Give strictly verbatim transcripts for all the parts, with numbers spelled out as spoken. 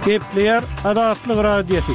Kepler Adatlyk Radiosu.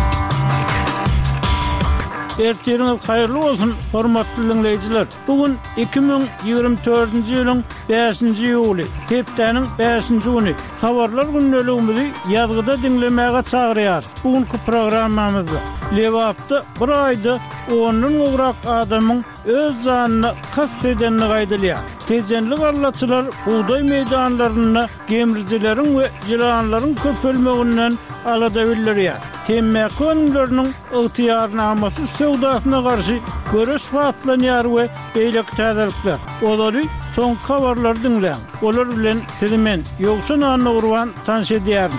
Ertiriniz hayırlı olsun hormatly dinleyijiler. Bugün iki bin ýygrimi dördünji ýylyň beşinji ýuly, hepdeniň beşinji güni. Habarlar günneligimizi ýazgyda dinlemäge çagyrýar. Bugünkü programmamyzda Lewapda bir aýda ondan gowrak adamyň öz janyny kast edenini gaýdylýar. Tezenlik arlaçylar buğday meydanlaryna gemirjileriň we ýylanlaryň köpelmeginden alada bildirýär. Temmäki önümlerinin ıhtiyarnamasy sowdasyna garşy göreş wagtlanýar we beýlek täzelikler. Olary soň habarlar dinleň. Olar bilen sizimen ýokşun anna urwan tanş edýärin.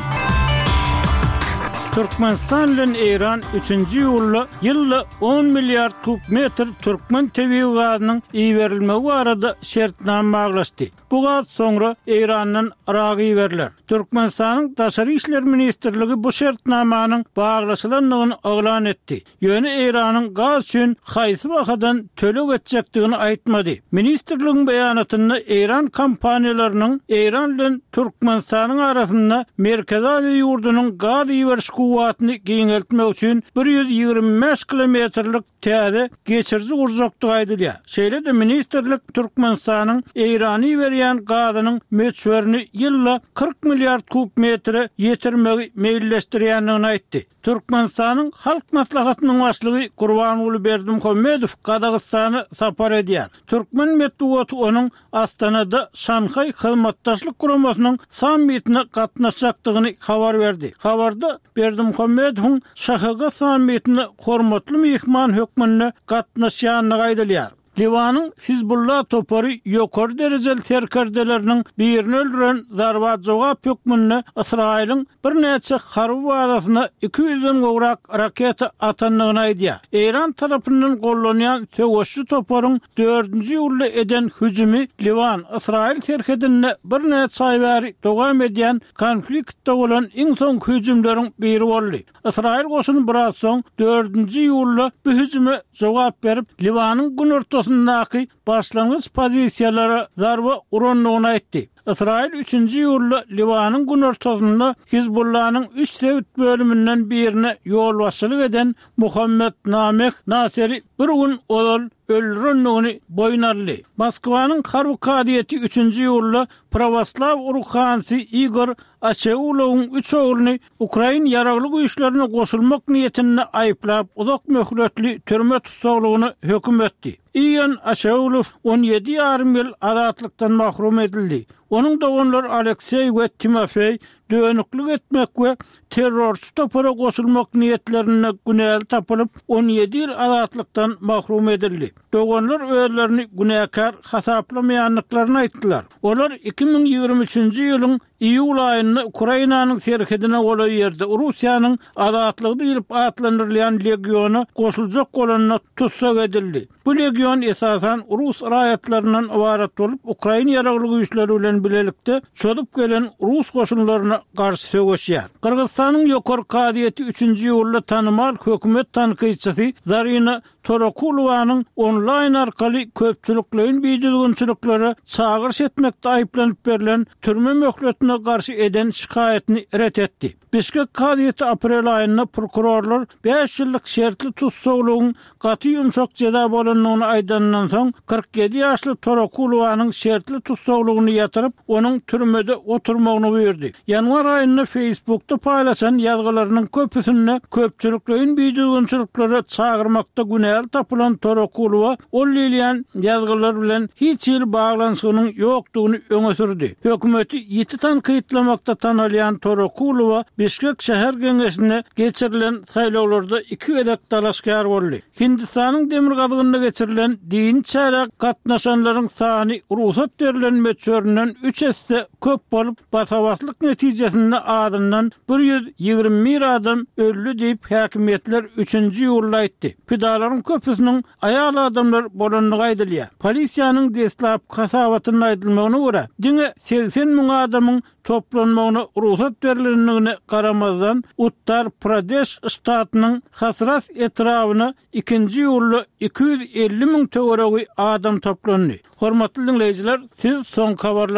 Türkmenistan bilen Iran üçünji ýylda ýylda on milliard kubmetr türkmen tebii gazynyň iýberilmegi barada şertnama baglaşdy. Bu gaz soňra Iranyň Iragy berler. Türkmenistanyň Daşary işler ministrligi bu şertnamanyň baglaşylandygyny oglan etdi. Ýöne Iranyň gaz üçin haýsy bahadan tölek etjekdigini aýtmady. Ministrligiň beýanatynda Iran kompaniýalarynyň Iran bilen Türkmenistanyň arasynda Merkezi Aziýa ýurdunyň gaz iýberiş kuwwatyny giňeltmek üçin bir ýüz ýygrimi beş kilometrlik täze geçirji gurjakdygy aýdylýar. Şeýle de ministrlik Türkmenistanyň Irany berýän gazynyň möçberini ýylda kırk milliard kubmetre ýetirmegi meýilleşdirýändigini aýtdy. Türkmenistanyň halk maslahatynyň başlygy Gurbanuly Berdimuhammedow Kazakstany sapar edýär. Türkmen medeniýeti onuň Astanada Şanhay hyzmatdaşlyk guramasynyň sammitine gatnaşjakdygyny habar berdi. Habarda Berdimuhammedow Şahaga sammitine hormatly mehman hökmüne gatnaşýanyny gaýdylýar. Liwanyň Hizbullah topary ýokary derejeli terkerdeleriniň birini öldüren zarbat jogap hökmüne Israýlyň bir näçe harby bazasyna iki ýüzden gowrak raketa atandygyny aýdýar. Iran tarapyndan gollanýan söwüşçü toparyň dördünji ýylda eden hüjümi Liwan Israýl terkedine bir näçe aý bäri dowam edýän konfliktde bolan iň soňky hüjümleriň biri boldy. Israýl goşuny biraz soň dördünji ýylda bu hüjüme jogap berip Liwanyň gün ortasyndaky başlangyç pozisiýalara zarba uranlygyny aýtdy. Israýl üçünji ýylda Liwanyň gün ortasynda Hizbullah'nyň üç sewit bölümünden birine ýol başçylyk eden Muhammed Namek Naseri bir gün olal öldürenligini boýnarly. Moskwanyň harby kadiýeti üçünji ýylda Pravoslav urukhansy Igor Aşeğulowyň üç ogluny Ukraina ýaraglyk güýçlerine goşulmak niýetinde aýplap uzak möhletli türme tutuklugyny hökm etdi. Igor Aşeğulow on ýedi ýarym ýyl azatlykdan mahrum edildi. Onuň doganlary Aleksey we Timofey dönüklik etmek we terrorçy topara goşulmak niýetlerine günäli tapylyp on ýedi ýyl azatlykdan mahrum edildi. Doganlar öýlerini günäkar hasaplamaýanlyklaryny aýtdylar. Olar iki bin ýygrimi üçünji ýylyň iýul aýynda Ukrainanyň serhedine bolan ýerde Russiýanyň azatlygy diýilip atlandyrylýan legionu goşuljak bolanyna tutsak edildi. Bu legion esasan Rus raýatlarynyň ibaret bolup Ukraina ýaraglyk güýçleri bilen bilelikde çödüp gelen Rus goşunlaryna garşy söwüşýär. Kyrgyzstanyň ýokary kadiýeti üçünji ýylda tanymal hökümet tanqyçysy Zarina Torakulowanyň onlaýn arkaly köpçüliklerin biýdilgünçilikleri çağırış etmekde aýplanyp berilen türme möhletine garşy eden şikaýetini ret etdi. Bişkek kadiýeti aprel aýynda prokurorlar beş ýyllyk şertli tutsaklygyň gaty ýumşak jeda bolanlygyny aýdandan soň kırk ýedi ýaşly Torakulowanyň şertli tutsaklygyny ýatyryp onuň türmede oturmagyny buyurdy. Ýanwar aýynda Facebook'ta paýlaşan ýazgylarynyň köpüsine köpçüliklerin biýdilgünçilikleri çağırmakda günäli tapylan Torakulowa ol ýylyan ýazgylar bilen hiç ýyl baglanyşynyň ýokdugyny öňe sürdi. Hökümeti ýeti tanqytlamakda tanalýan Torakulowa Bişkek şäher geňeşine geçirilen saýlawlarda iki edek dalaşkar boldy. Hindistanyň demir gadygynda geçirilen din çärak gatnaşanlaryň sany ruhsat berilen möçberinden üç esse köp bolup basawatlyk netijesinde adından bir ýüz ýygrimi bir adam öldü diýip häkimetler üçünji ýylda aýtdy. Pidalaryň köpüsiniň aýal adamlar bolanlygy aýdylýar. Polisiýanyň deslap kasawatyny aýdylmagyna görä, diňe seksen miň adamyň toplanmagyna ruhsat berilenligine garamazdan Uttar Pradesh ştatynyň Hasras etrawyna ikinji ýylda iki ýüz elli miň töweregi adam toplandy. Hormatly dinleyijiler, siz soň habarlar